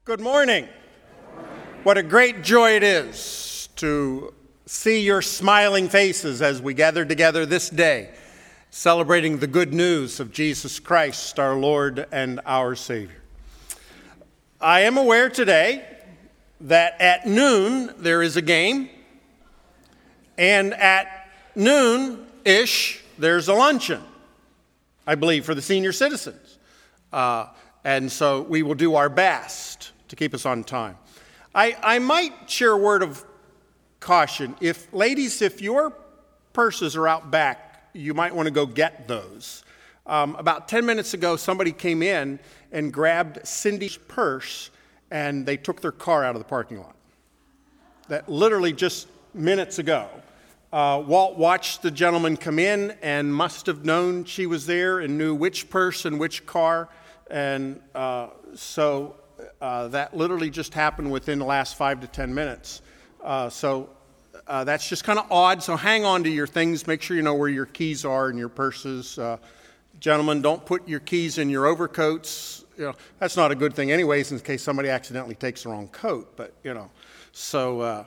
Good morning. What a great joy it is to see your smiling faces as we gather together this day, celebrating the good news of Jesus Christ, our Lord and our Savior. I am aware today that at noon there is a game, and at noon-ish there's a luncheon, I believe, for the senior citizens. And so we will do our best to keep us on time. I might share a word of caution. Ladies, if your purses are out back, you might want to go get those. About 10 minutes ago, somebody came in and grabbed Cindy's purse, and they took their car out of the parking lot. That literally just minutes ago. Walt watched the gentleman come in and must have known she was there and knew which purse and which car. And so that literally just happened within the last 5 to 10 minutes. So that's just kind of odd. So hang on to your things. Make sure you know where your keys are and your purses. Gentlemen, don't put your keys in your overcoats. That's not a good thing anyways in case somebody accidentally takes the wrong coat. But, so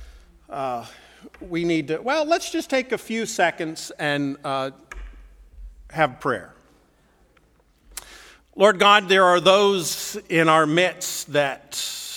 we need to, let's just take a few seconds and have prayer. Lord God, there are those in our midst that,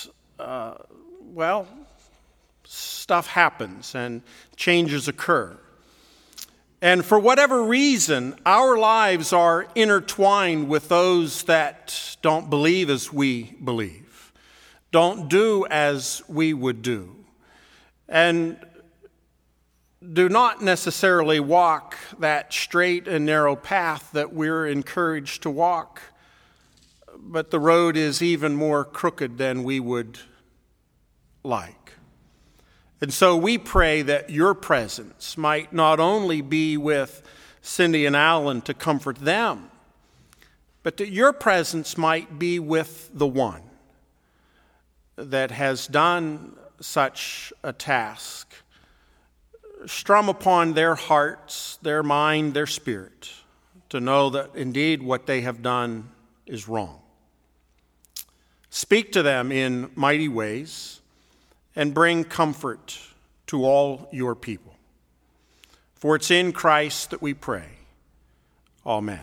stuff happens and changes occur. And for whatever reason, our lives are intertwined with those that don't believe as we believe, don't do as we would do, and do not necessarily walk that straight and narrow path that we're encouraged to walk. But the road is even more crooked than we would like. And so we pray that your presence might not only be with Cindy and Alan to comfort them, but that your presence might be with the one that has done such a task. Strum upon their hearts, their mind, their spirit, to know that indeed what they have done is wrong. Speak to them in mighty ways and bring comfort to all your people. For it's in Christ that we pray. Amen.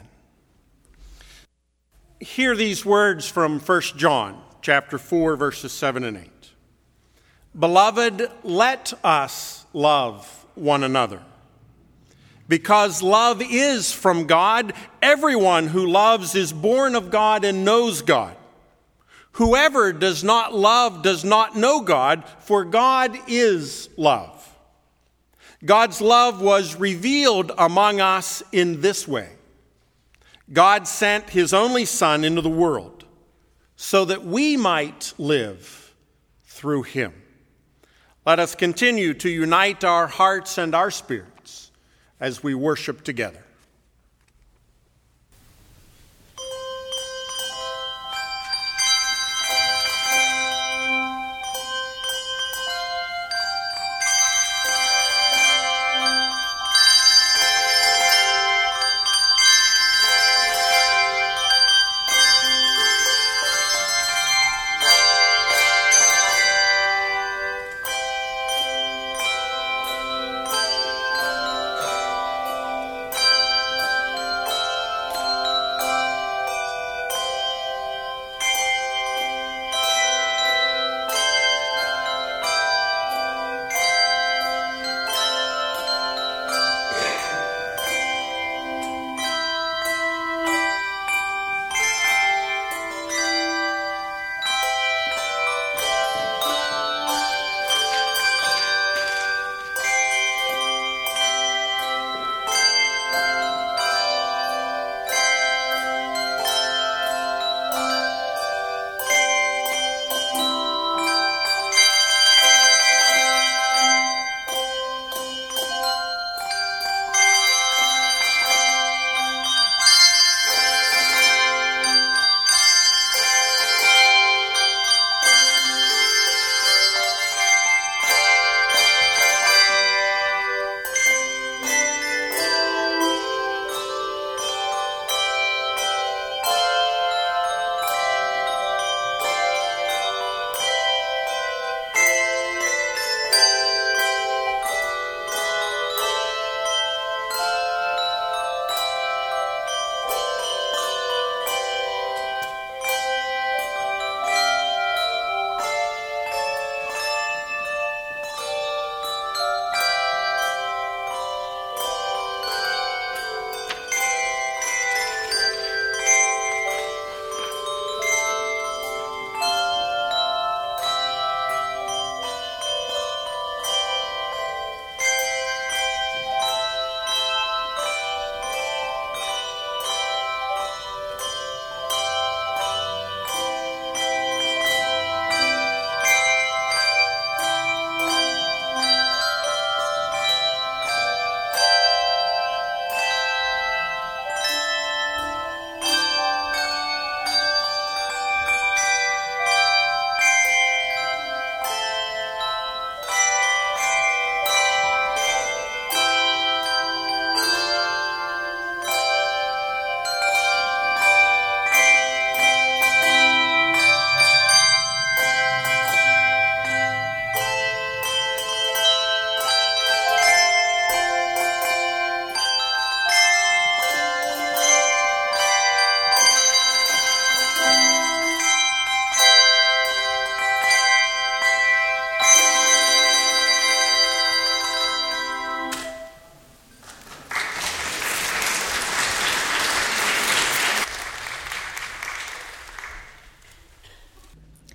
Hear these words from 1 John chapter 4, verses 7 and 8. Beloved, let us love one another. Because love is from God, everyone who loves is born of God and knows God. Whoever does not love does not know God, for God is love. God's love was revealed among us in this way. God sent his only Son into the world so that we might live through him. Let us continue to unite our hearts and our spirits as we worship together.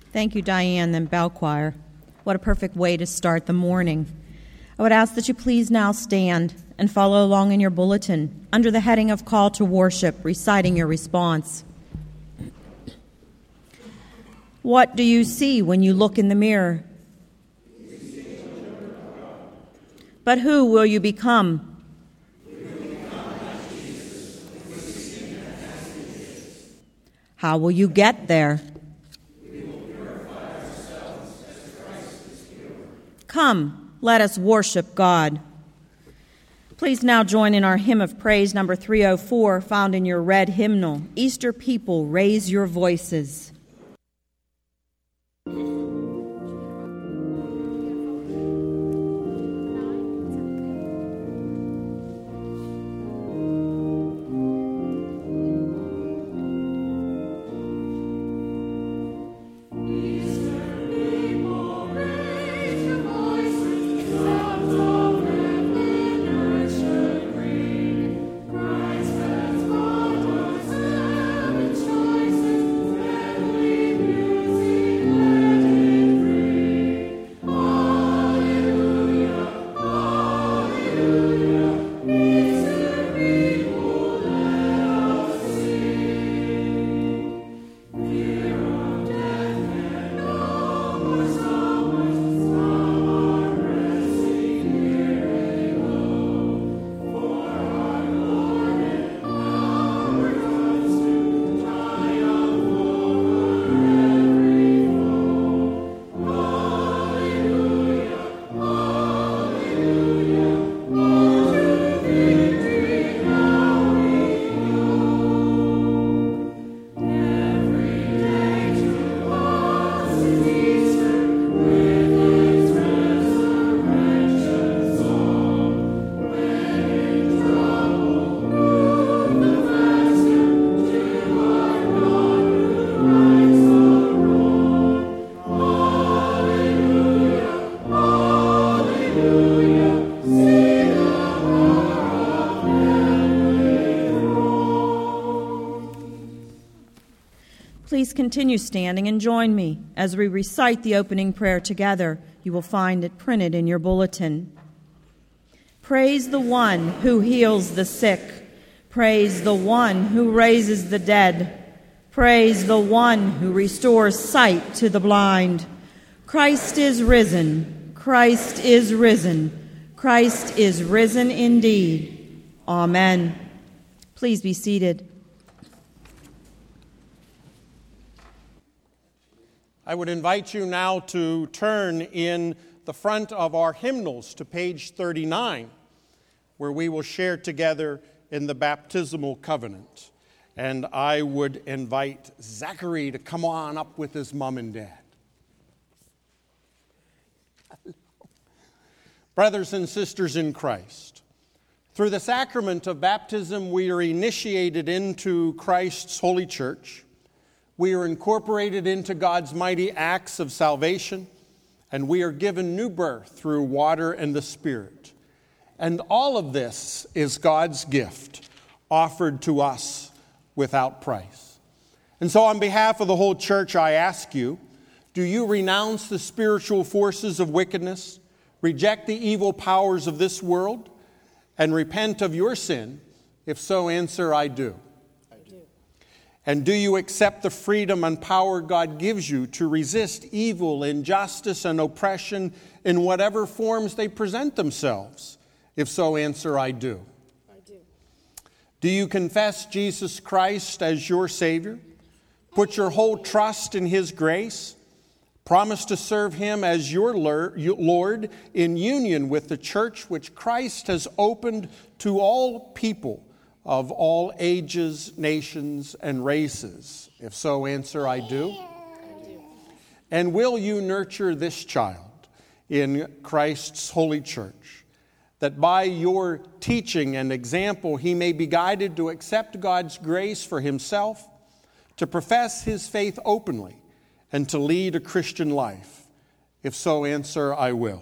Thank you, Diane, then bell choir. What a perfect way to start the morning. I would ask that you please now stand and follow along in your bulletin under the heading of Call to Worship, reciting your response. What do you see when you look in the mirror? But who will you become? How will you get there? Come, let us worship God. Please now join in our hymn of praise number 304, found in your red hymnal. Easter people, raise your voices. Please continue standing and join me as we recite the opening prayer together. You will find it printed in your bulletin. Praise the one who heals the sick. Praise the one who raises the dead. Praise the one who restores sight to the blind. Christ is risen. Christ is risen. Christ is risen indeed. Amen. Please be seated. I would invite you now to turn in the front of our hymnals to page 39, where we will share together in the baptismal covenant. And I would invite Zachary to come on up with his mom and dad. Brothers and sisters in Christ, through the sacrament of baptism, we are initiated into Christ's holy church. We are incorporated into God's mighty acts of salvation, and we are given new birth through water and the Spirit. And all of this is God's gift offered to us without price. And so on behalf of the whole church, I ask you, do you renounce the spiritual forces of wickedness, reject the evil powers of this world, and repent of your sin? If so, answer, I do. And do you accept the freedom and power God gives you to resist evil, injustice, and oppression in whatever forms they present themselves? If so, answer, I do. I do. Do you confess Jesus Christ as your Savior? Put your whole trust in His grace? Promise to serve Him as your Lord in union with the church which Christ has opened to all people of all ages, nations, and races? If so, answer, I do. I do. And will you nurture this child in Christ's holy church, that by your teaching and example he may be guided to accept God's grace for himself, to profess his faith openly, and to lead a Christian life? If so, answer, I will.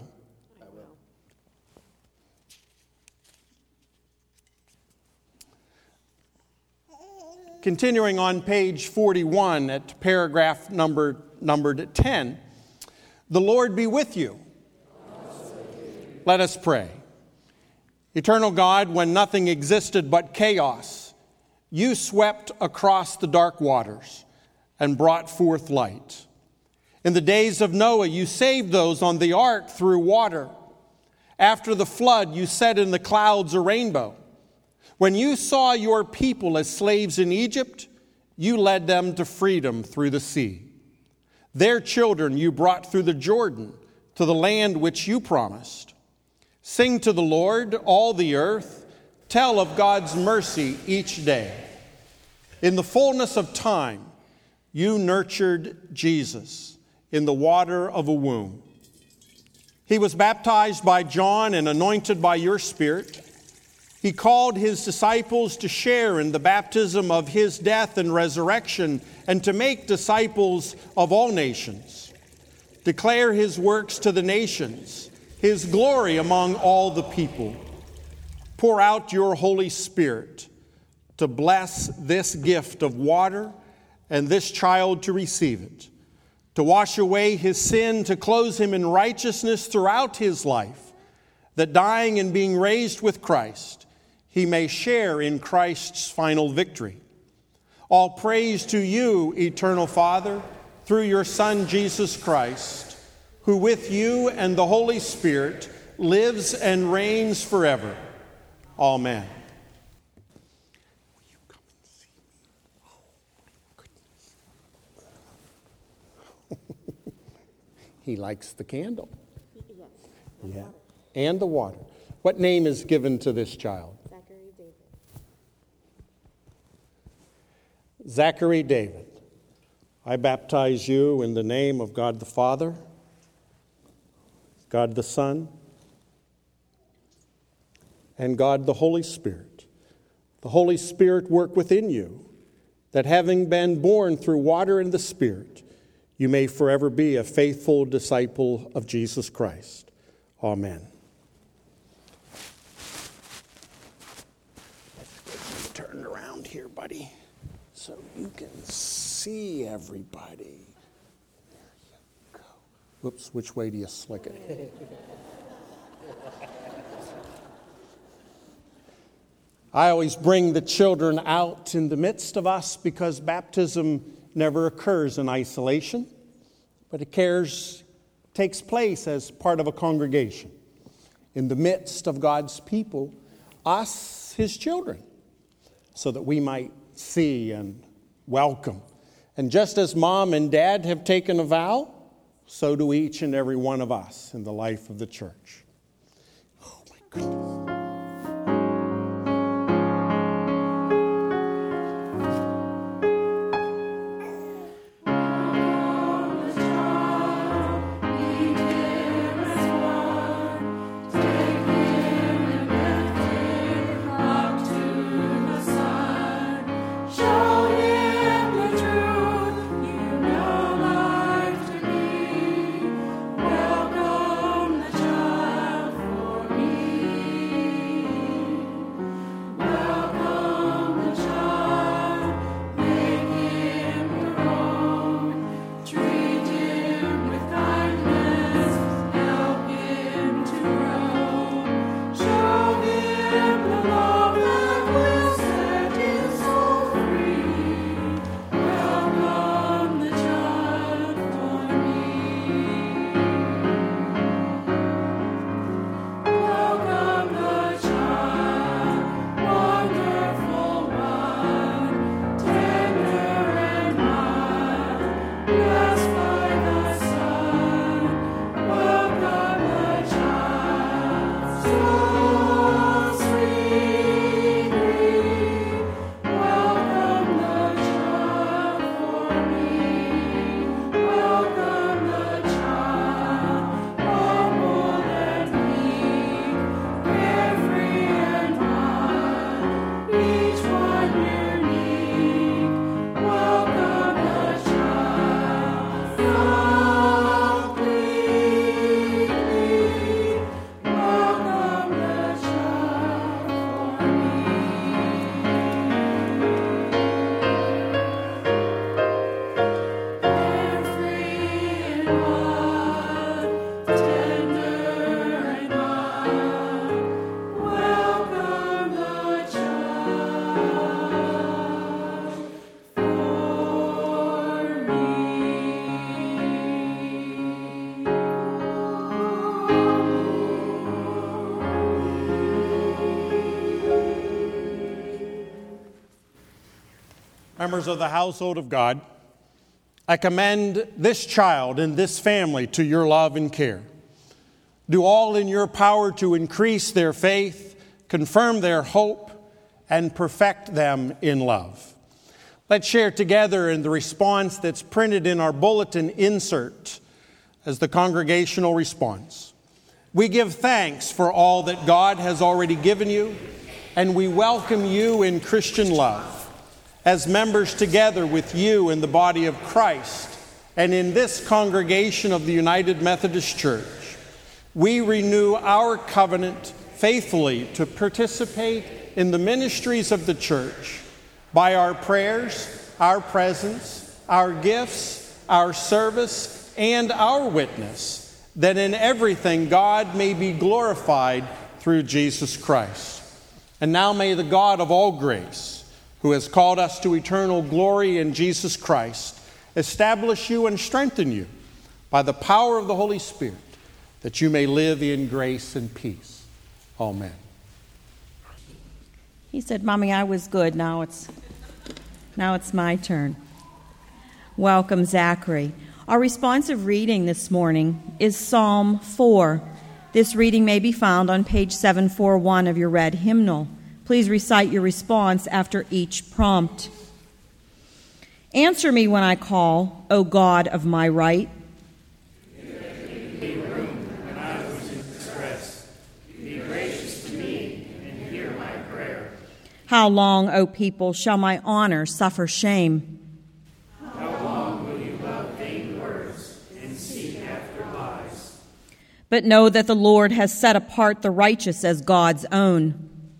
Continuing on page 41 at paragraph numbered 10, the Lord be with you. Let us pray. Eternal God, when nothing existed but chaos, you swept across the dark waters and brought forth light. In the days of Noah, you saved those on the ark through water. After the flood, you set in the clouds a rainbow. When you saw your people as slaves in Egypt, you led them to freedom through the sea. Their children you brought through the Jordan to the land which you promised. Sing to the Lord, all the earth. Tell of God's mercy each day. In the fullness of time, you nurtured Jesus in the water of a womb. He was baptized by John and anointed by your Spirit. He called his disciples to share in the baptism of his death and resurrection and to make disciples of all nations. Declare his works to the nations, his glory among all the people. Pour out your Holy Spirit to bless this gift of water and this child to receive it, to wash away his sin, to clothe him in righteousness throughout his life, that dying and being raised with Christ, he may share in Christ's final victory. All praise to you, eternal Father, through your Son, Jesus Christ, who with you and the Holy Spirit lives and reigns forever. Amen. Will you come and see me? Oh, goodness. He likes the candle. Yes. Yeah. And the water. What name is given to this child? Zachary David. Zachary David. I baptize you in the name of God the Father, God the Son, and God the Holy Spirit. The Holy Spirit work within you, that having been born through water and the Spirit, you may forever be a faithful disciple of Jesus Christ. Amen. Let's turn around here, buddy, so you can see everybody. There you go. Whoops, which way do you slick it? I always bring the children out in the midst of us because baptism never occurs in isolation, but it takes place as part of a congregation in the midst of God's people, us, his children, so that we might see and welcome. And just as mom and dad have taken a vow, so do each and every one of us in the life of the church. Oh my goodness. Members of the household of God, I commend this child and this family to your love and care. Do all in your power to increase their faith, confirm their hope, and perfect them in love. Let's share together in the response that's printed in our bulletin insert as the congregational response. We give thanks for all that God has already given you, and we welcome you in Christian love. As members together with you in the body of Christ and in this congregation of the United Methodist Church, we renew our covenant faithfully to participate in the ministries of the church by our prayers, our presence, our gifts, our service, and our witness, that in everything God may be glorified through Jesus Christ. And now may the God of all grace, who has called us to eternal glory in Jesus Christ, establish you and strengthen you by the power of the Holy Spirit, that you may live in grace and peace. Amen. He said, Mommy, I was good. Now it's my turn. Welcome, Zachary. Our responsive reading this morning is Psalm 4. This reading may be found on page 741 of your red hymnal. Please recite your response after each prompt. Answer me when I call, O God of my right. Give me room when I was in distress. Be gracious to me and hear my prayer. How long, O people, shall my honor suffer shame? How long will you love vain words and seek after lies? But know that the Lord has set apart the righteous as God's own.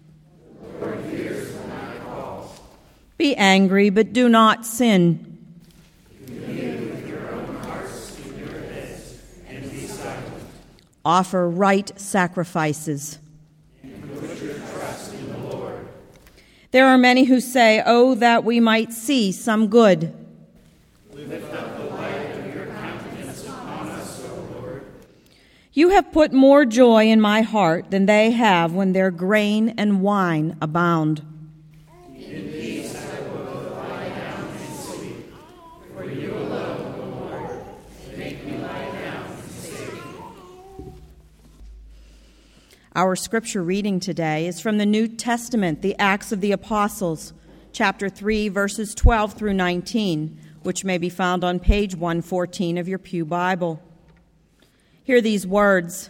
Be angry, but do not sin. Commune with your own hearts in your heads, and be silent. Offer right sacrifices. And put your trust in the Lord. There are many who say, "Oh, that we might see some good." Lift up the light of your countenance upon us, O Lord. You have put more joy in my heart than they have when their grain and wine abound. In peace I will lie down and sleep, for you alone, O Lord, make me lie down in safety. Our scripture reading today is from the New Testament, the Acts of the Apostles, chapter 3, verses 12 through 19, which may be found on page 114 of your Pew Bible. Hear these words.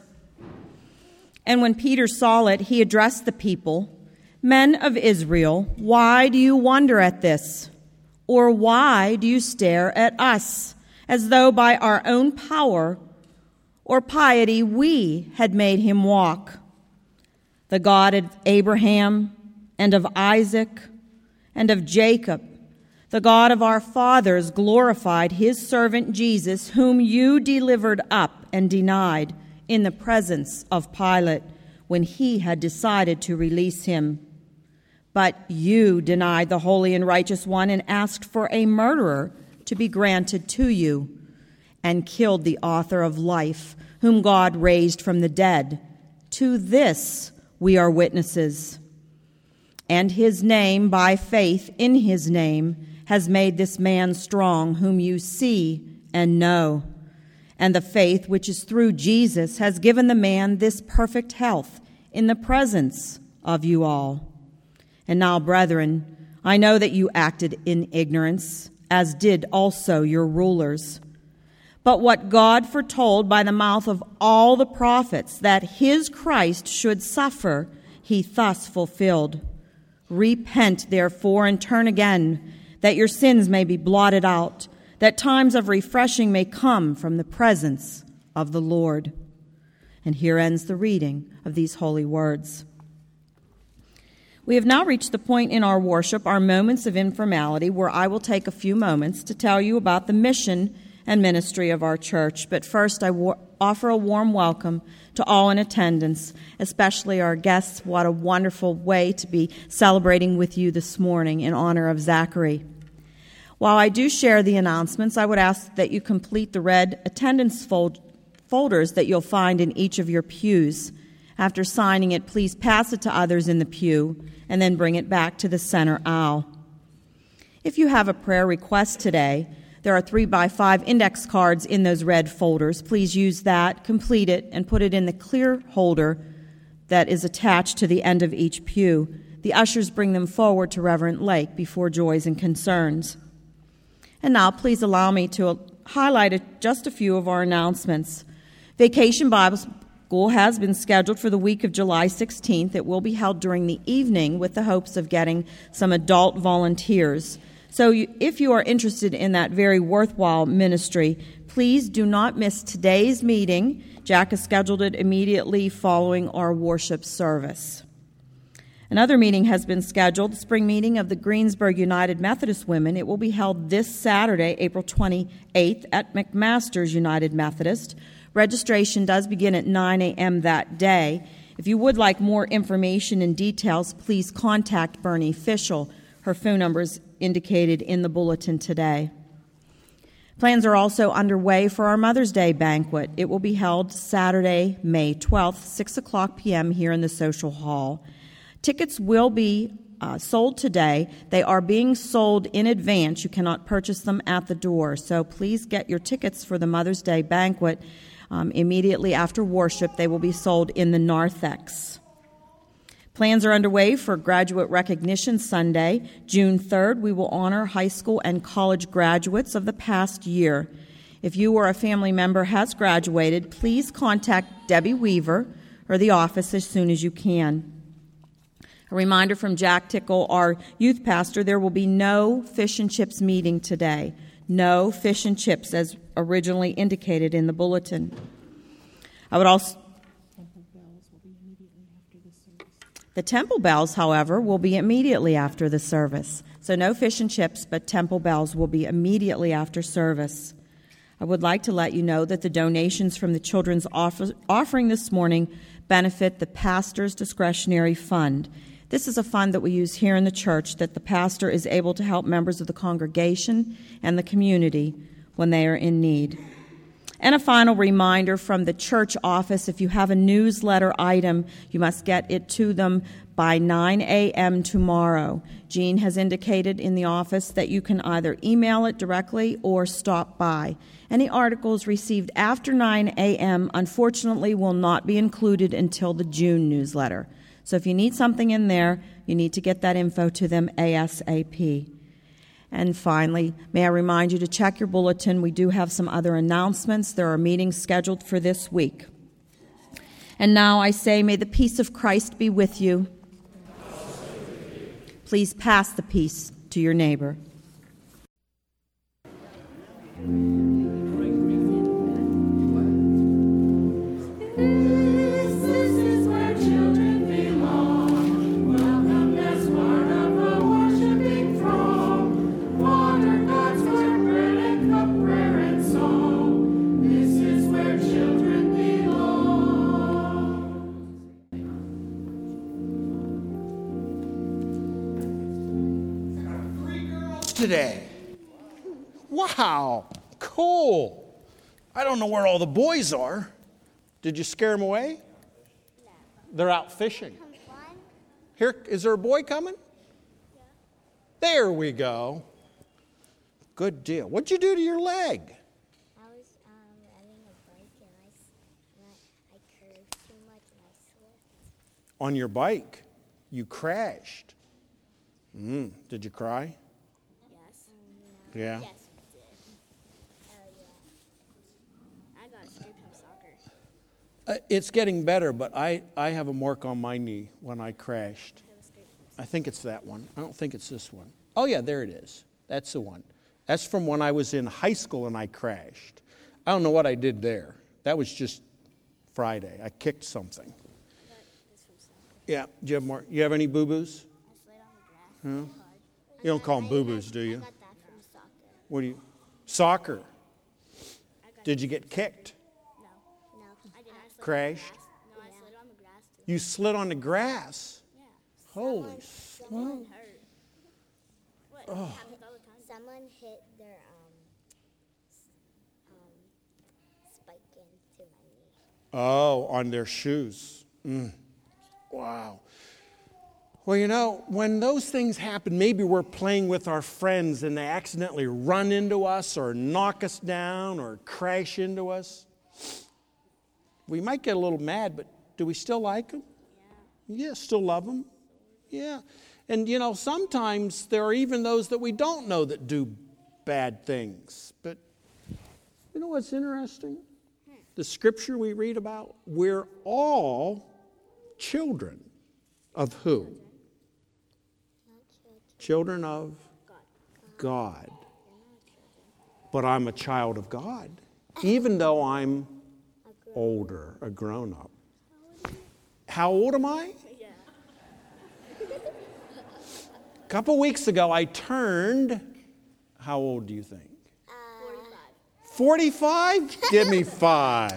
And when Peter saw it, he addressed the people, "Men of Israel, why do you wonder at this? Or why do you stare at us, as though by our own power or piety we had made him walk? The God of Abraham and of Isaac and of Jacob, the God of our fathers, glorified his servant Jesus, whom you delivered up and denied in the presence of Pilate when he had decided to release him. But you denied the holy and righteous one and asked for a murderer to be granted to you, and killed the author of life, whom God raised from the dead. To this we are witnesses. And his name, by faith in his name, has made this man strong, whom you see and know. And the faith which is through Jesus has given the man this perfect health in the presence of you all. And now, brethren, I know that you acted in ignorance, as did also your rulers. But what God foretold by the mouth of all the prophets, that his Christ should suffer, he thus fulfilled. Repent, therefore, and turn again, that your sins may be blotted out, that times of refreshing may come from the presence of the Lord." And here ends the reading of these holy words. We have now reached the point in our worship, our moments of informality, where I will take a few moments to tell you about the mission and ministry of our church. But first, I offer a warm welcome to all in attendance, especially our guests. What a wonderful way to be celebrating with you this morning in honor of Zachary. While I do share the announcements, I would ask that you complete the red attendance folders that you'll find in each of your pews. After signing it, please pass it to others in the pew and then bring it back to the center aisle. If you have a prayer request today, there are 3x5 index cards in those red folders. Please use that, complete it, and put it in the clear holder that is attached to the end of each pew. The ushers bring them forward to Reverend Lake before joys and concerns. And now please allow me to highlight just a few of our announcements. Vacation Bible School has been scheduled for the week of July 16th. It will be held during the evening with the hopes of getting some adult volunteers. So if you are interested in that very worthwhile ministry, please do not miss today's meeting. Jack has scheduled it immediately following our worship service. Another meeting has been scheduled, the spring meeting of the Greensburg United Methodist Women. It will be held this Saturday, April 28th, at McMaster's United Methodist. Registration does begin at 9 a.m. that day. If you would like more information and details, please contact Bernie Fischel. Her phone number is indicated in the bulletin today. Plans are also underway for our Mother's Day banquet. It will be held Saturday, May 12th, 6 o'clock p.m. here in the social hall. Tickets will be sold today. They are being sold in advance. You cannot purchase them at the door. So please get your tickets for the Mother's Day banquet immediately after worship. They will be sold in the narthex. Plans are underway for Graduate Recognition Sunday, June 3rd. We will honor high school and college graduates of the past year. If you or a family member has graduated, please contact Debbie Weaver or the office as soon as you can. A reminder from Jack Tickle, our youth pastor, there will be no fish and chips meeting today. No fish and chips as originally indicated in the bulletin. I would also... The temple bells, however, will be immediately after the service. So no fish and chips, but temple bells will be immediately after service. I would like to let you know that the donations from the children's offering this morning benefit the pastor's discretionary fund. This is a fund that we use here in the church that the pastor is able to help members of the congregation and the community when they are in need. And a final reminder from the church office, if you have a newsletter item, you must get it to them by 9 a.m. tomorrow. Jean has indicated in the office that you can either email it directly or stop by. Any articles received after 9 a.m. unfortunately will not be included until the June newsletter. So if you need something in there, you need to get that info to them ASAP. And finally, may I remind you to check your bulletin. We do have some other announcements. There are meetings scheduled for this week. And now I say, may the peace of Christ be with you. Please pass the peace to your neighbor. Today. Wow, cool. I don't know where all the boys are. Did you scare them away? No. They're out fishing. Here, is there a boy coming? Yeah. There we go. Good deal. What'd you do to your leg? I was riding a bike and I curved too much and I slipped. On your bike. You crashed. Did you cry? Yes. Yeah. Yes, we did. Oh, yeah. I got screwed from soccer. It's getting better, but I have a mark on my knee when I crashed. I think it's that one. I don't think it's this one. Oh, yeah, there it is. That's the one. That's from when I was in high school and I crashed. I don't know what I did there. That was just Friday. I kicked something. Yeah. Do you have more? You have any boo-boos? I slid on the grass. You don't call them boo-boos, do you? I got that from soccer. What do you? Soccer. Did you get kicked? No, I didn't. I slid Crashed? No, I slid on the grass too. You slid on the grass? Yeah. Holy. Someone hurt. What? It happens all the time. Someone hit their spike into my knee. Oh, on their shoes. Wow. Well, when those things happen, maybe we're playing with our friends and they accidentally run into us or knock us down or crash into us. We might get a little mad, but do we still like them? Yeah, still love them. Yeah. And, sometimes there are even those that we don't know that do bad things. But you know what's interesting? The scripture we read about, we're all children of who? Children of God. But I'm a child of God, even though I'm older, a grown-up. How old am I? A couple weeks ago, I turned, how old do you think? 45? Give me 5.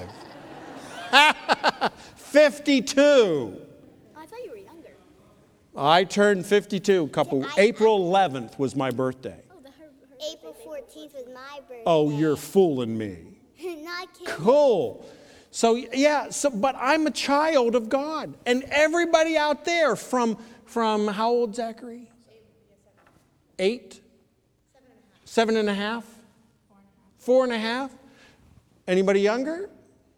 52. I thought you were younger. I turned 52. April 11th was my birthday. April 14th was my birthday. Oh, you're fooling me. Not kidding. Cool. So, but I'm a child of God. And everybody out there from how old, Zachary? 8? 7.5? 4.5? Anybody younger?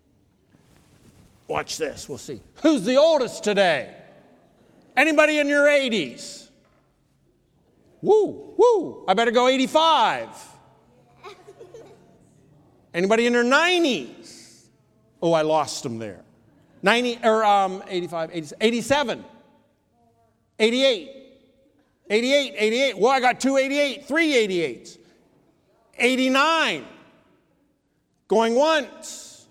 Watch this. We'll see. Who's the oldest today? Anybody in your 80s? Woo. I better go 85. Anybody in their 90s? Oh, I lost them there. 85, 87, 88. 88. Well, I got 2 88, 3 88s. 89. Going once.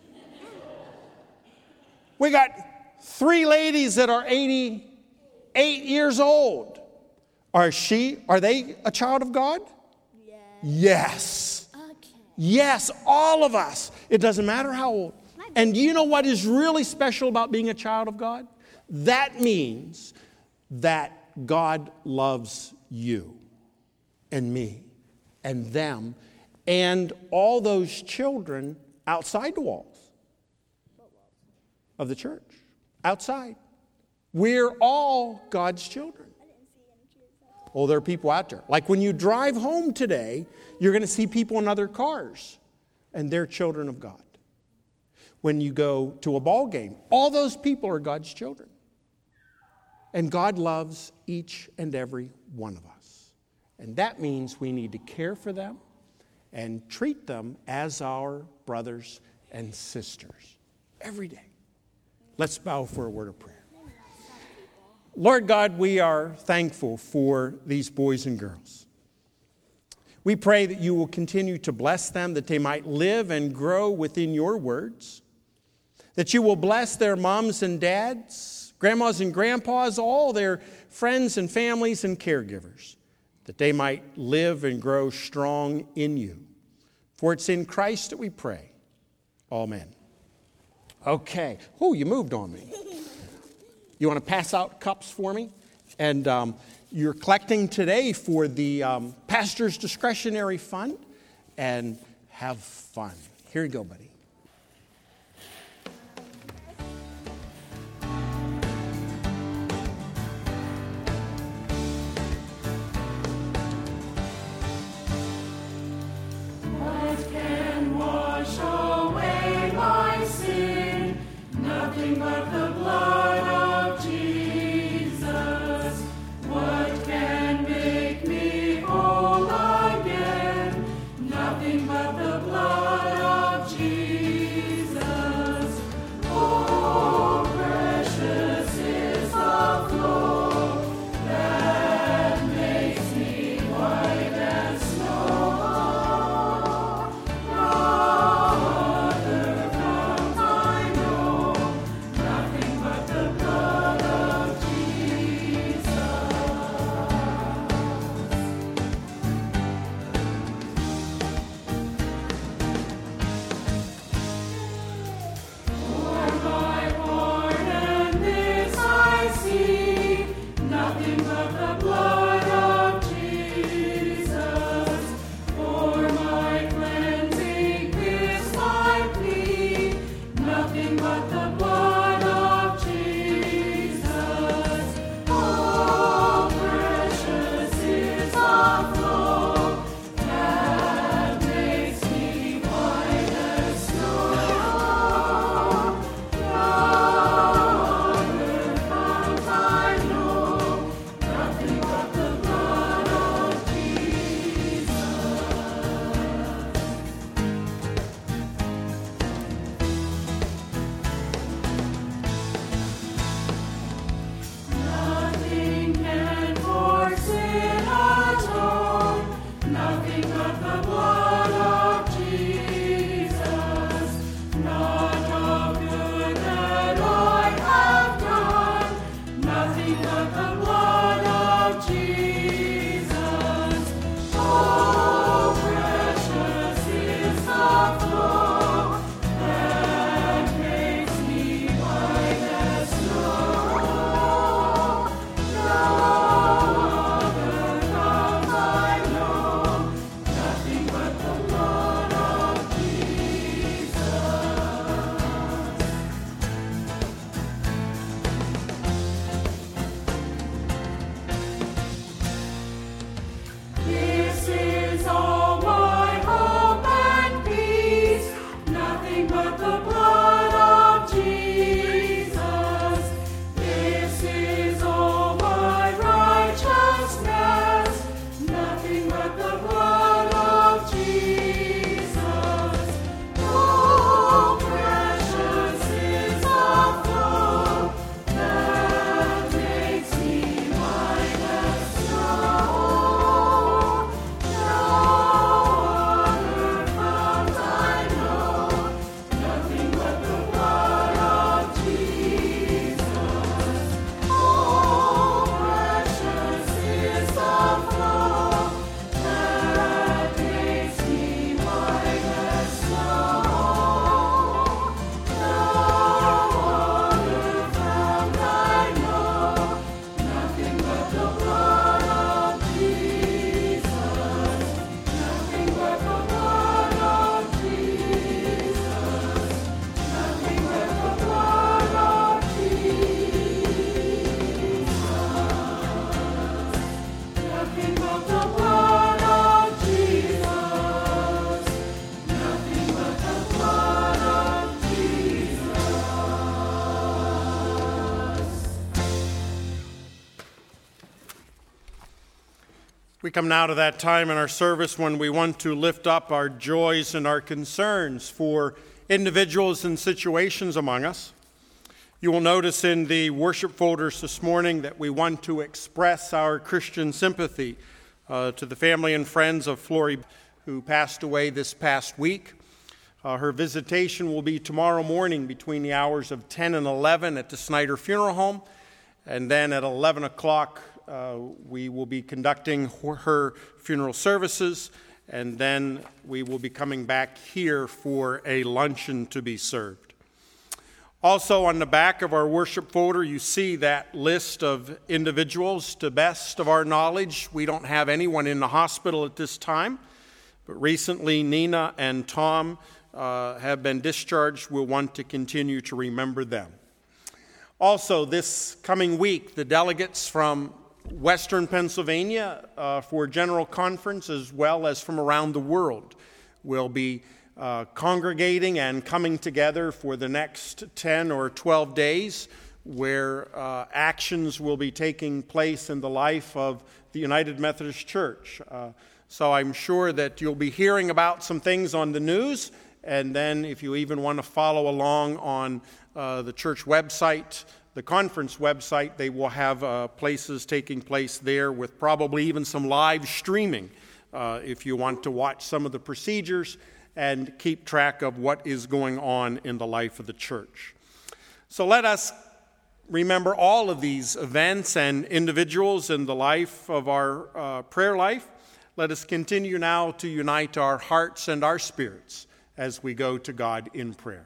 We got 3 ladies that are 88 years old. Are they a child of God? Yes. Okay. Yes, all of us. It doesn't matter how old. And do you know what is really special about being a child of God? That means that God loves you and me and them and all those children outside the walls of the church. Outside. We're all God's children. Oh, there are people out there. Like when you drive home today, you're going to see people in other cars, and they're children of God. When you go to a ball game, all those people are God's children. And God loves each and every one of us. And that means we need to care for them and treat them as our brothers and sisters every day. Let's bow for a word of prayer. Lord God, we are thankful for these boys and girls. We pray that you will continue to bless them, that they might live and grow within your words, that you will bless their moms and dads, grandmas and grandpas, all their friends and families and caregivers, that they might live and grow strong in you. For it's in Christ that we pray. Amen. Okay. Oh, you moved on me. You want to pass out cups for me? And you're collecting today for the Pastor's Discretionary Fund. And have fun. Here you go, buddy. What can wash away my sin? Nothing but the blood of Jesus. What can make me whole again? Nothing but the blood of Jesus. We come now to that time in our service when we want to lift up our joys and our concerns for individuals and situations among us. You will notice in the worship folders this morning that we want to express our Christian sympathy to the family and friends of Flory, who passed away this past week. Her visitation will be tomorrow morning between the hours of 10 and 11 at the Snyder Funeral Home, and then at 11 o'clock we will be conducting her funeral services, and then we will be coming back here for a luncheon to be served. Also on the back of our worship folder, you see that list of individuals. To best of our knowledge, we don't have anyone in the hospital at this time, but recently Nina and Tom have been discharged. We'll want to continue to remember them. Also, this coming week, the delegates from Western Pennsylvania for General Conference, as well as from around the world, will be congregating and coming together for the next 10 or 12 days, where actions will be taking place in the life of the United Methodist Church. So I'm sure that you'll be hearing about some things on the news, and then if you even want to follow along on the church website, the conference website, they will have places taking place there with probably even some live streaming if you want to watch some of the procedures and keep track of what is going on in the life of the church. So let us remember all of these events and individuals in the life of our prayer life. Let us continue now to unite our hearts and our spirits as we go to God in prayer.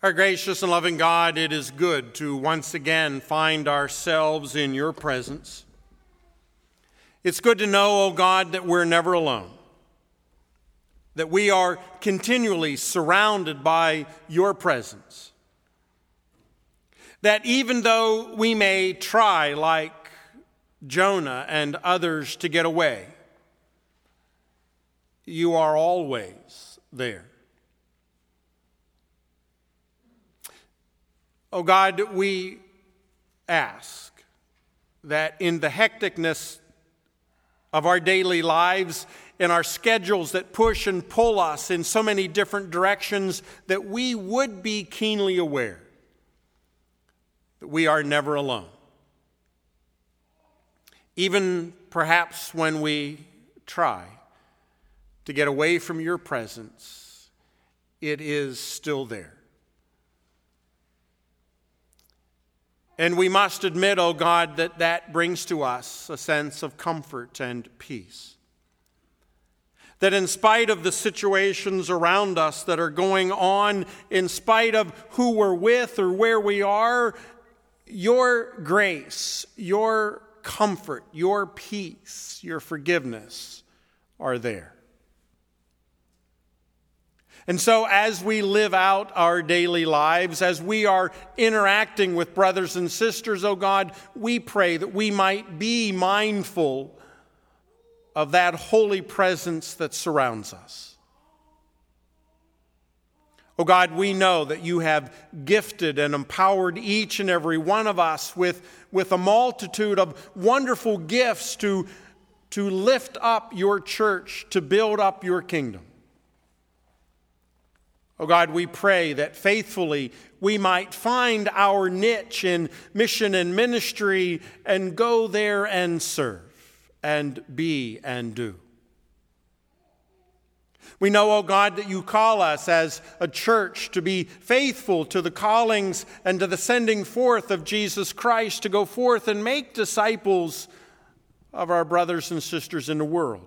Our gracious and loving God, it is good to once again find ourselves in your presence. It's good to know, O God, that we're never alone, that we are continually surrounded by your presence, that even though we may try, like Jonah and others, to get away, you are always there. Oh God, we ask that in the hecticness of our daily lives, in our schedules that push and pull us in so many different directions, that we would be keenly aware that we are never alone. Even perhaps when we try to get away from your presence, it is still there. And we must admit, oh God, that brings to us a sense of comfort and peace. That in spite of the situations around us that are going on, in spite of who we're with or where we are, your grace, your comfort, your peace, your forgiveness are there. And so as we live out our daily lives, as we are interacting with brothers and sisters, oh God, we pray that we might be mindful of that holy presence that surrounds us. Oh God, we know that you have gifted and empowered each and every one of us with a multitude of wonderful gifts to lift up your church, to build up your kingdom. Oh God, we pray that faithfully we might find our niche in mission and ministry and go there and serve and be and do. We know, oh God, that you call us as a church to be faithful to the callings and to the sending forth of Jesus Christ, to go forth and make disciples of our brothers and sisters in the world.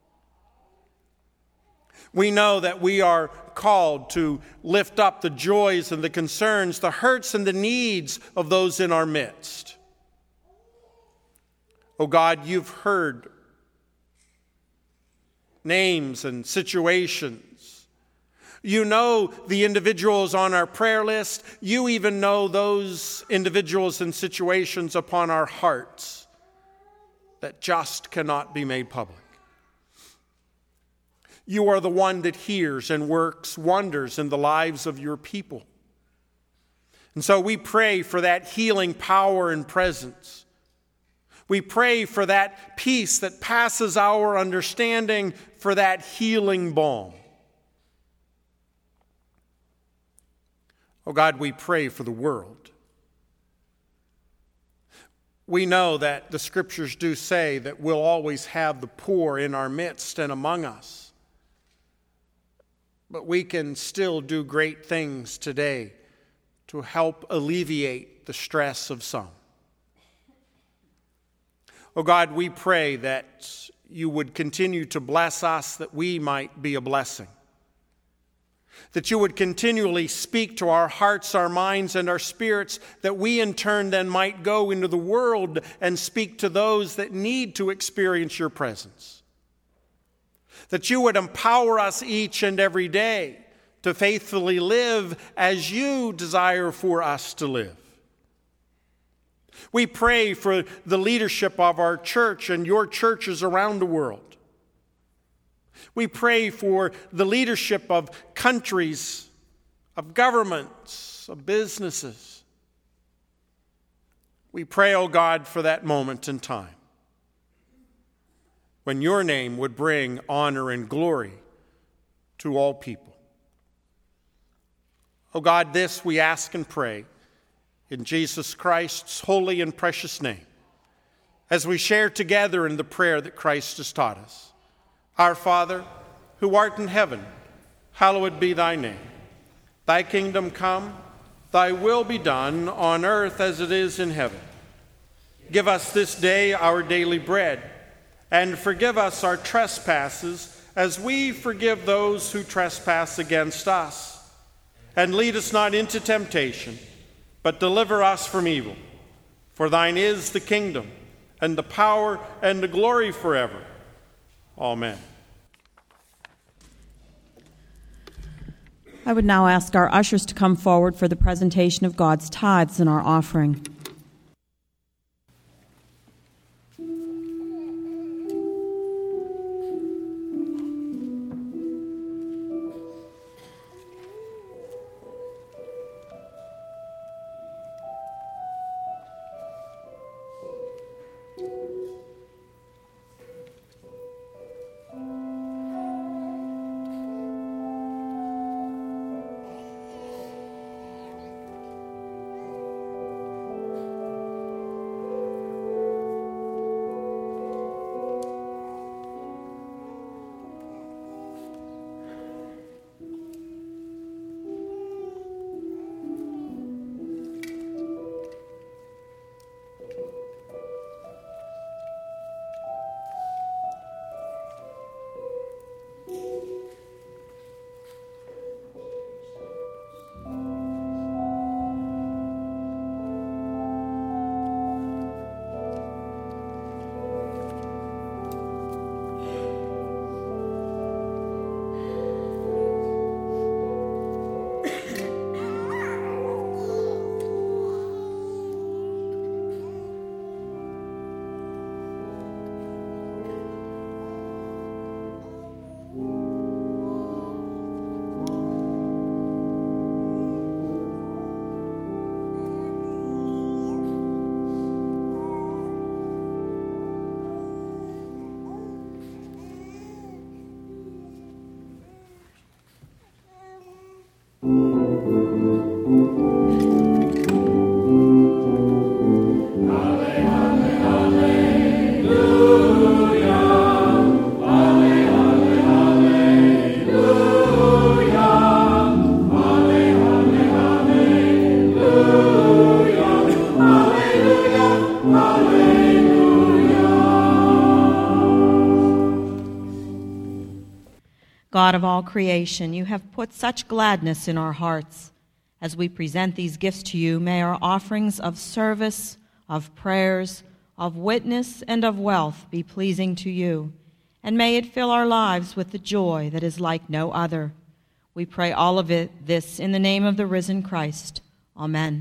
We know that we are called to lift up the joys and the concerns, the hurts and the needs of those in our midst. Oh God, you've heard names and situations. You know the individuals on our prayer list. You even know those individuals and situations upon our hearts that just cannot be made public. You are the one that hears and works wonders in the lives of your people. And so we pray for that healing power and presence. We pray for that peace that passes our understanding, for that healing balm. Oh God, we pray for the world. We know that the scriptures do say that we'll always have the poor in our midst and among us. But we can still do great things today to help alleviate the stress of some. Oh God, we pray that you would continue to bless us, that we might be a blessing. That you would continually speak to our hearts, our minds, and our spirits, that we in turn then might go into the world and speak to those that need to experience your presence. That you would empower us each and every day to faithfully live as you desire for us to live. We pray for the leadership of our church and your churches around the world. We pray for the leadership of countries, of governments, of businesses. We pray, oh God, for that moment in time when your name would bring honor and glory to all people. Oh God, this we ask and pray in Jesus Christ's holy and precious name, as we share together in the prayer that Christ has taught us. Our Father, who art in heaven, hallowed be thy name. Thy kingdom come, thy will be done on earth as it is in heaven. Give us this day our daily bread, and forgive us our trespasses as we forgive those who trespass against us. And lead us not into temptation, but deliver us from evil. For thine is the kingdom, and the power, and the glory forever. Amen. I would now ask our ushers to come forward for the presentation of God's tithes and our offering. God of all creation, you have put such gladness in our hearts. As we present these gifts to you, may our offerings of service, of prayers, of witness, and of wealth be pleasing to you, and may it fill our lives with the joy that is like no other. We pray all of this in the name of the risen Christ. Amen.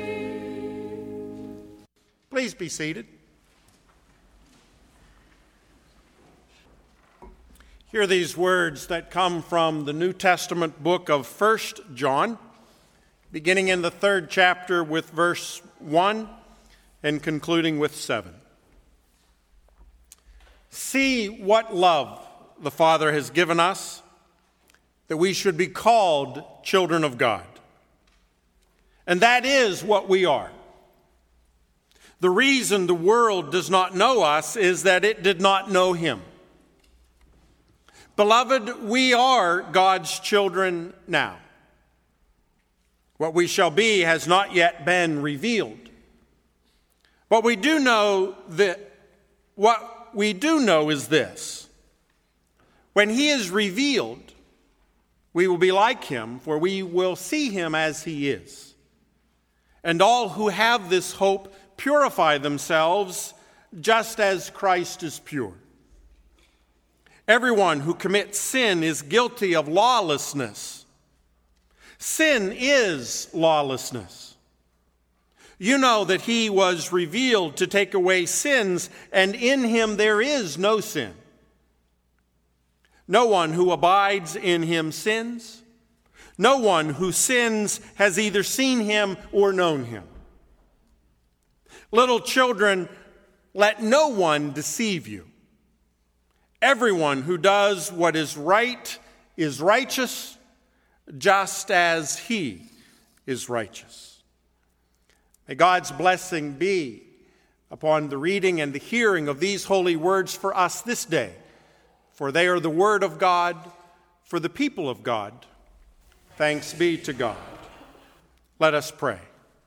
Please be seated. Hear these words that come from the New Testament book of 1 John, beginning in the 3rd chapter with verse 1 and concluding with 7. See what love the Father has given us, that we should be called children of God. And that is what we are. The reason the world does not know us is that it did not know him. Beloved, we are God's children now. What we shall be has not yet been revealed. What we do know is this: when he is revealed, we will be like him, for we will see him as he is. And all who have this hope purify themselves just as Christ is pure. Everyone who commits sin is guilty of lawlessness. Sin is lawlessness. You know that he was revealed to take away sins, and in him there is no sin. No one who abides in him sins. No one who sins has either seen him or known him. Little children, let no one deceive you. Everyone who does what is right is righteous, just as he is righteous. May God's blessing be upon the reading and the hearing of these holy words for us this day, for they are the word of God for the people of God. Thanks be to God. Let us pray.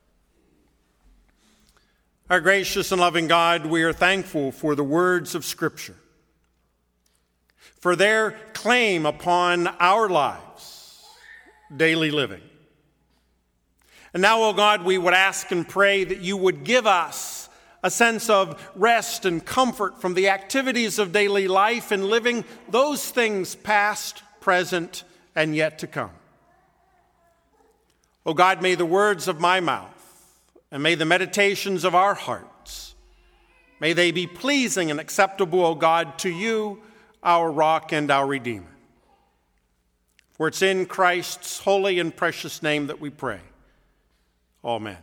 Our gracious and loving God, we are thankful for the words of Scripture, for their claim upon our lives, daily living. And now, O God, we would ask and pray that you would give us a sense of rest and comfort from the activities of daily life and living those things past, present, and yet to come. O God, may the words of my mouth and may the meditations of our hearts, may they be pleasing and acceptable, O God, to you, our rock and our Redeemer. For it's in Christ's holy and precious name that we pray. Amen.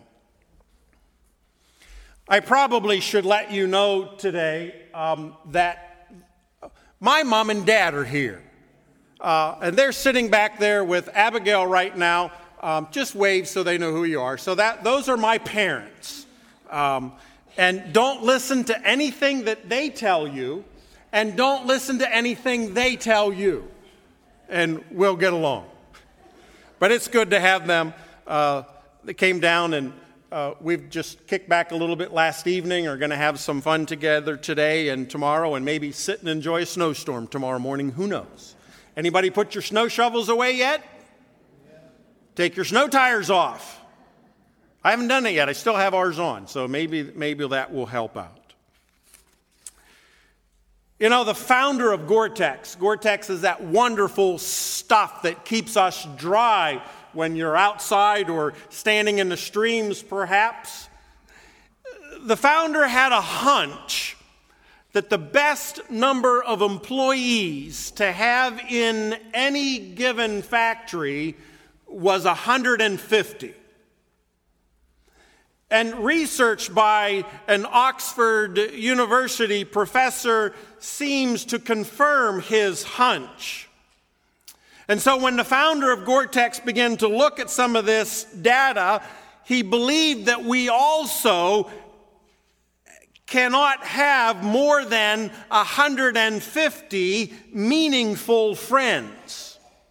I probably should let you know today that my mom and dad are here. And they're sitting back there with Abigail right now. Just wave so they know who you are. So those are my parents. And don't listen to anything that they tell you, and don't listen to anything they tell you, and we'll get along. But it's good to have them. They came down, and we've just kicked back a little bit last evening. Are going to have some fun together today and tomorrow, and maybe sit and enjoy a snowstorm tomorrow morning. Who knows? Anybody put your snow shovels away yet? Take your snow tires off. I haven't done it yet. I still have ours on, so maybe that will help out. You know, the founder of Gore-Tex is that wonderful stuff that keeps us dry when you're outside or standing in the streams, perhaps. The founder had a hunch that the best number of employees to have in any given factory was 150. And research by an Oxford University professor seems to confirm his hunch. And so when the founder of Gore-Tex began to look at some of this data, he believed that we also cannot have more than 150 meaningful friends.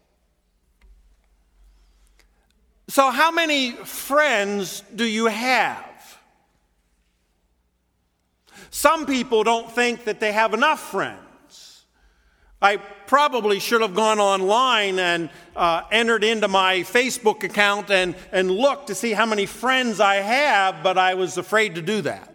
So how many friends do you have? Some people don't think that they have enough friends. I probably should have gone online and entered into my Facebook account and looked to see how many friends I have, but I was afraid to do that.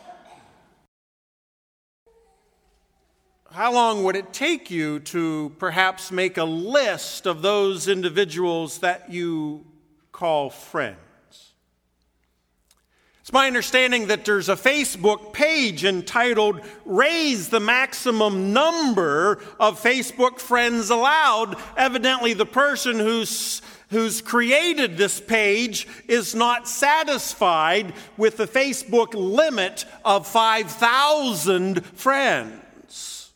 How long would it take you to perhaps make a list of those individuals that you call friends? It's my understanding that there's a Facebook page entitled Raise the Maximum Number of Facebook Friends Allowed. Evidently, the person who's created this page is not satisfied with the Facebook limit of 5,000 friends.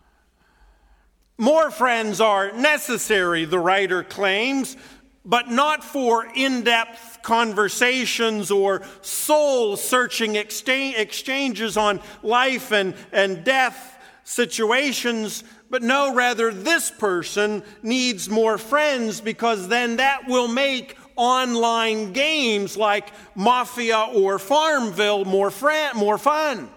More friends are necessary, the writer claims, but not for in-depth conversations or soul-searching exchanges on life and death situations. But no, rather, this person needs more friends, because then that will make online games like Mafia or Farmville more fun.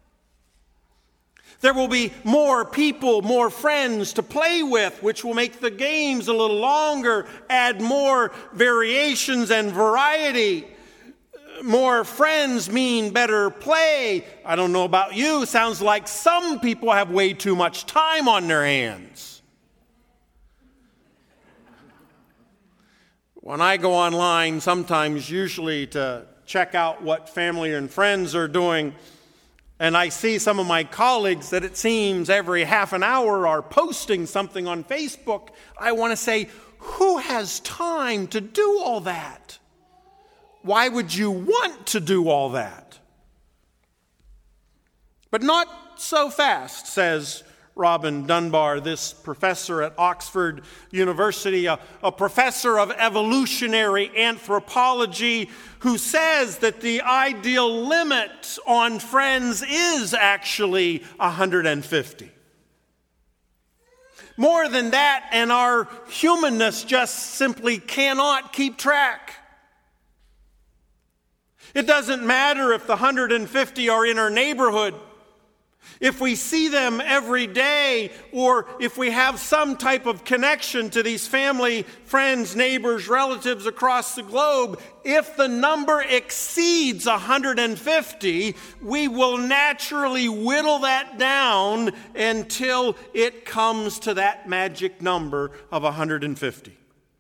There will be more people, more friends to play with, which will make the games a little longer, add more variations and variety. More friends mean better play. I don't know about you. Sounds like some people have way too much time on their hands. When I go online, sometimes usually to check out what family and friends are doing, and I see some of my colleagues that it seems every half an hour are posting something on Facebook, I want to say, who has time to do all that? Why would you want to do all that? But not so fast, says Robin Dunbar, this professor at Oxford University, a professor of evolutionary anthropology, who says that the ideal limit on friends is actually 150. More than that, and our humanness just simply cannot keep track. It doesn't matter if the 150 are in our neighborhood, if we see them every day, or if we have some type of connection to these family, friends, neighbors, relatives across the globe. If the number exceeds 150, we will naturally whittle that down until it comes to that magic number of 150.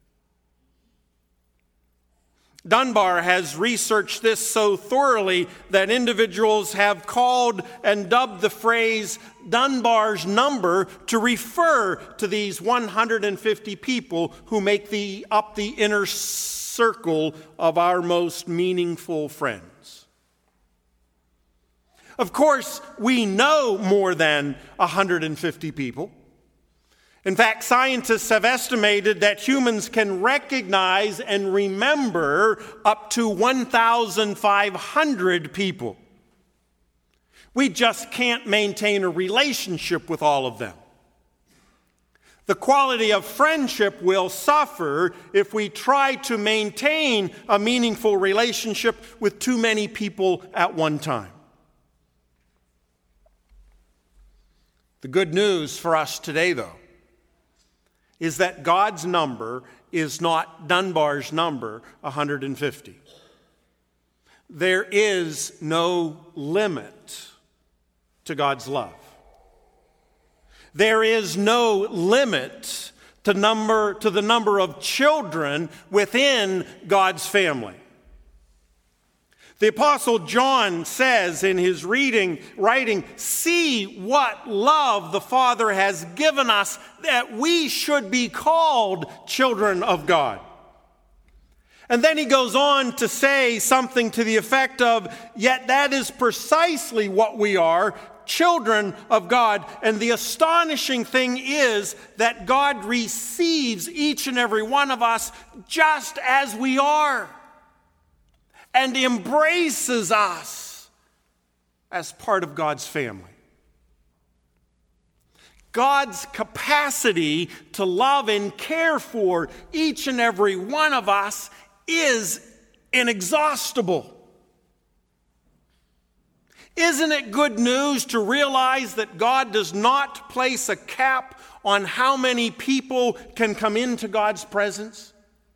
Dunbar has researched this so thoroughly that individuals have called and dubbed the phrase Dunbar's number to refer to these 150 people who make up the inner circle of our most meaningful friends. Of course, we know more than 150 people. In fact, scientists have estimated that humans can recognize and remember up to 1,500 people. We just can't maintain a relationship with all of them. The quality of friendship will suffer if we try to maintain a meaningful relationship with too many people at one time. The good news for us today, though, is that God's number is not Dunbar's number, 150. There is no limit to God's love. There is no limit to the number of children within God's family. The Apostle John says in his writing, "See what love the Father has given us, that we should be called children of God." And then he goes on to say something to the effect of, "Yet that is precisely what we are, children of God." And the astonishing thing is that God receives each and every one of us just as we are, and embraces us as part of God's family. God's capacity to love and care for each and every one of us is inexhaustible. Isn't it good news to realize that God does not place a cap on how many people can come into God's presence?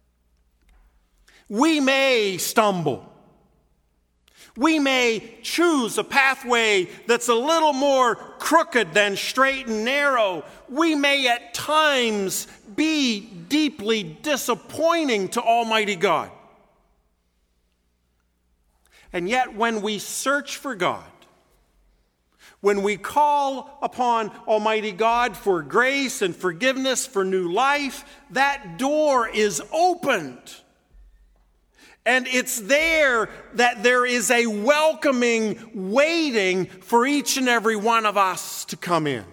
We may stumble. We may choose a pathway that's a little more crooked than straight and narrow. We may at times be deeply disappointing to Almighty God. And yet when we search for God, when we call upon Almighty God for grace and forgiveness, for new life, that door is opened. And it's there that there is a welcoming waiting for each and every one of us to come in.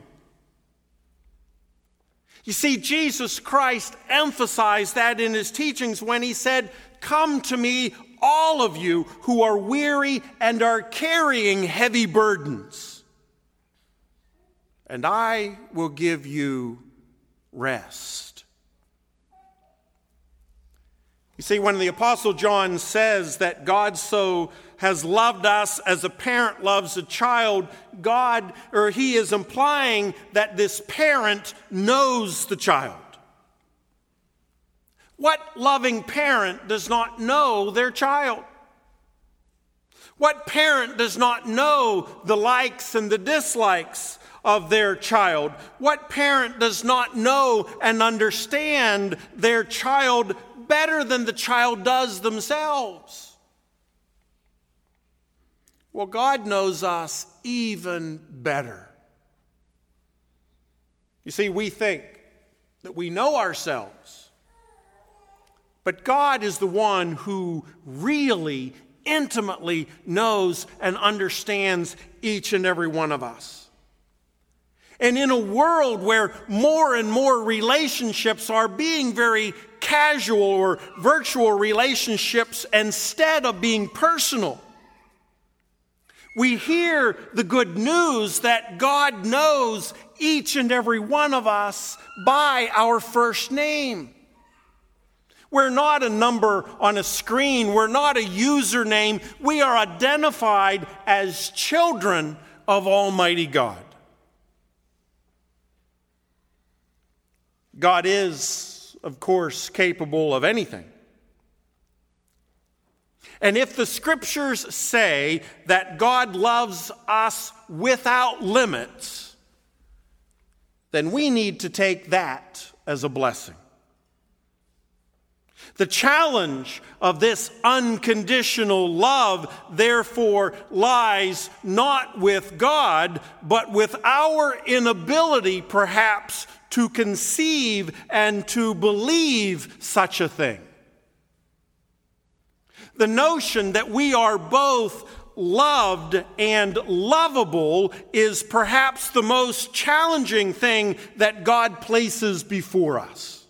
You see, Jesus Christ emphasized that in his teachings when he said, "Come to me, all of you who are weary and are carrying heavy burdens, and I will give you rest." You see, when the Apostle John says that God so has loved us as a parent loves a child, he is implying that this parent knows the child. What loving parent does not know their child? What parent does not know the likes and the dislikes of their child? What parent does not know and understand their child better than the child does themselves? Well, God knows us even better. You see, we think that we know ourselves, but God is the one who really intimately knows and understands each and every one of us. And in a world where more and more relationships are being very casual or virtual relationships instead of being personal, we hear the good news that God knows each and every one of us by our first name. We're not a number on a screen. We're not a username. We are identified as children of Almighty God. God is, of course, capable of anything. And if the scriptures say that God loves us without limits, then we need to take that as a blessing. The challenge of this unconditional love, therefore, lies not with God, but with our inability, perhaps, to conceive and to believe such a thing. The notion that we are both loved and lovable is perhaps the most challenging thing that God places before us.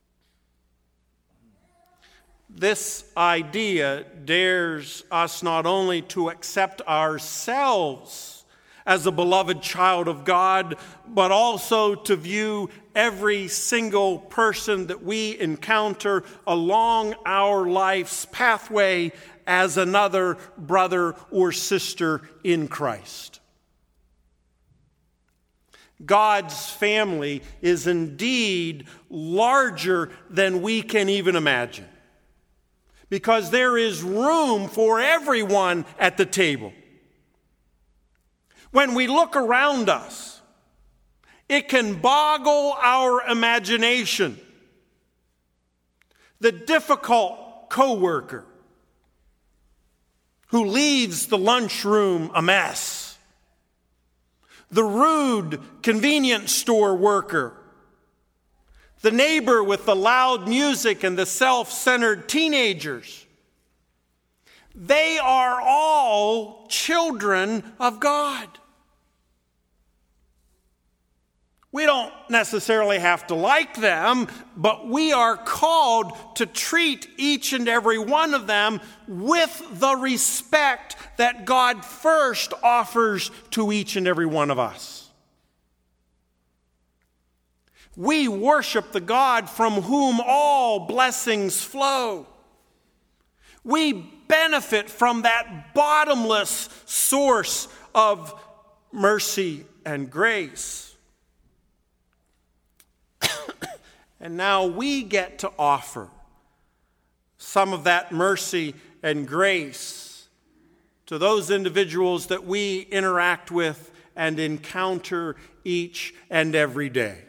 This idea dares us not only to accept ourselves as a beloved child of God, but also to view every single person that we encounter along our life's pathway as another brother or sister in Christ. God's family is indeed larger than we can even imagine, because there is room for everyone at the table. When we look around us, it can boggle our imagination. The difficult coworker who leaves the lunchroom a mess. The rude convenience store worker. The neighbor with the loud music and the self-centered teenagers. They are all children of God. We don't necessarily have to like them, but we are called to treat each and every one of them with the respect that God first offers to each and every one of us. We worship the God from whom all blessings flow. We benefit from that bottomless source of mercy and grace. And now we get to offer some of that mercy and grace to those individuals that we interact with and encounter each and every day.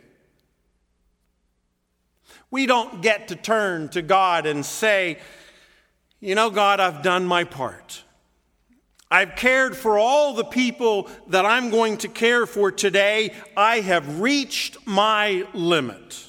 We don't get to turn to God and say, "You know, God, I've done my part. I've cared for all the people that I'm going to care for today. I have reached my limit.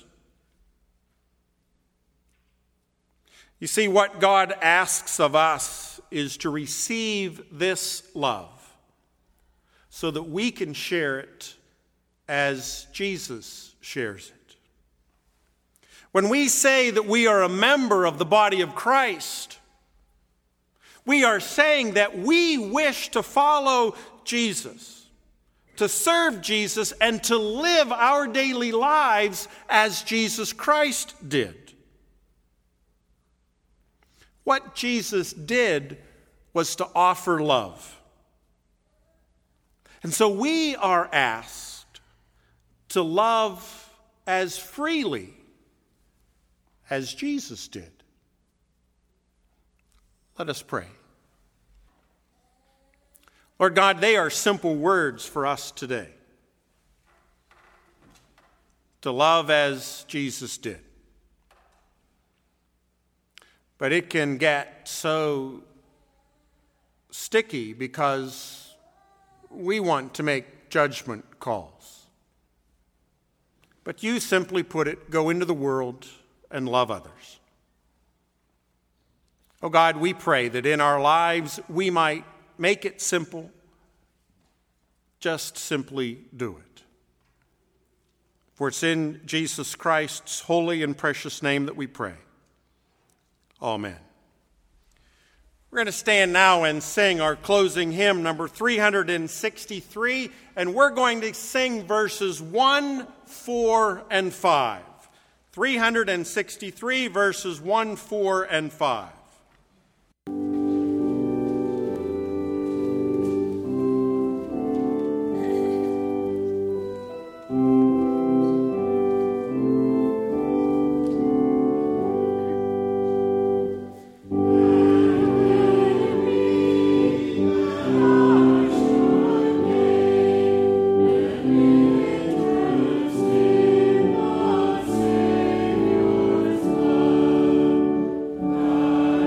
You see, what God asks of us is to receive this love so that we can share it as Jesus shares it. When we say that we are a member of the body of Christ, we are saying that we wish to follow Jesus, to serve Jesus, and to live our daily lives as Jesus Christ did. What Jesus did was to offer love. And so we are asked to love as freely as Jesus did. Let us pray. Lord God, they are simple words for us today. To love as Jesus did. But it can get so sticky because we want to make judgment calls. But you simply put it, go into the world and love others. Oh God, we pray that in our lives we might make it simple, just simply do it. For it's in Jesus Christ's holy and precious name that we pray. Amen. We're going to stand now and sing our closing hymn, number 363, and we're going to sing verses 1, 4, and 5. 363, verses 1, 4, and 5. Lord.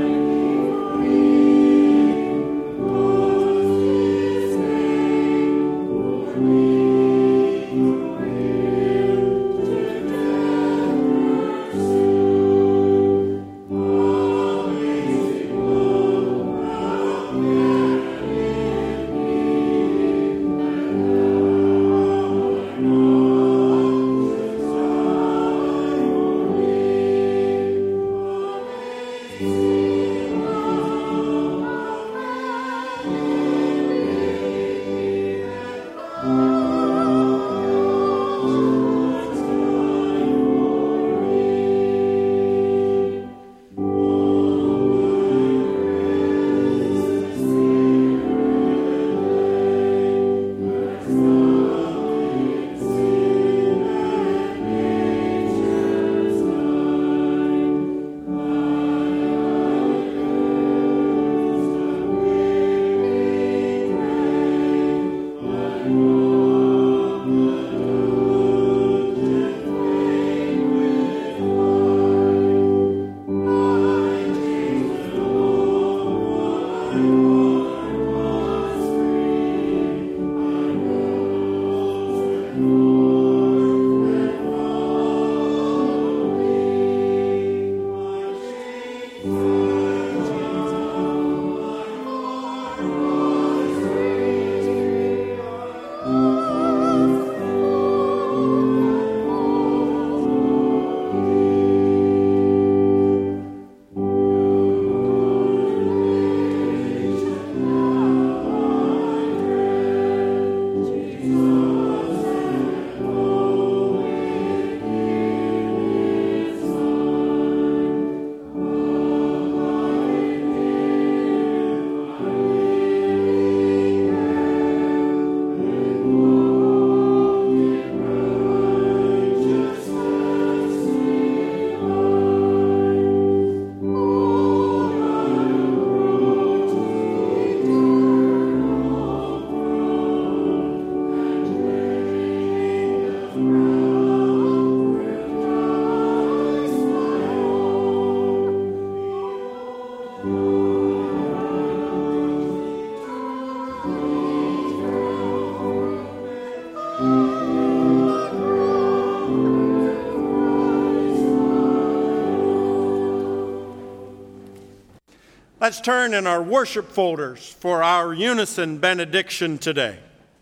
Let's turn in our worship folders for our unison benediction today.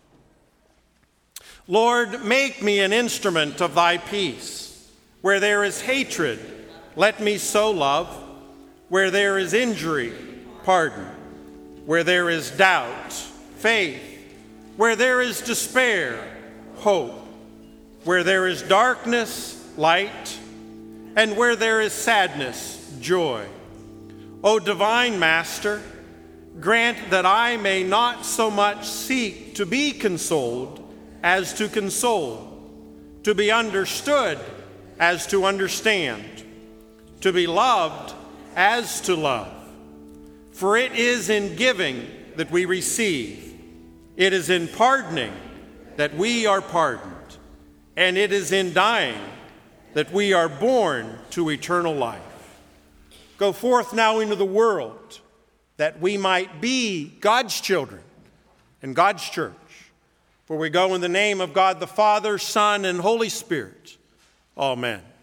Lord, make me an instrument of thy peace. Where there is hatred, let me sow love. Where there is injury, pardon. Where there is doubt, faith. Where there is despair, hope. Where there is darkness, light. And where there is sadness, joy. O divine Master, grant that I may not so much seek to be consoled as to console, to be understood as to understand, to be loved as to love. For it is in giving that we receive, it is in pardoning that we are pardoned, and it is in dying that we are born to eternal life. Go forth now into the world that we might be God's children and God's church. For we go in the name of God the Father, Son, and Holy Spirit. Amen.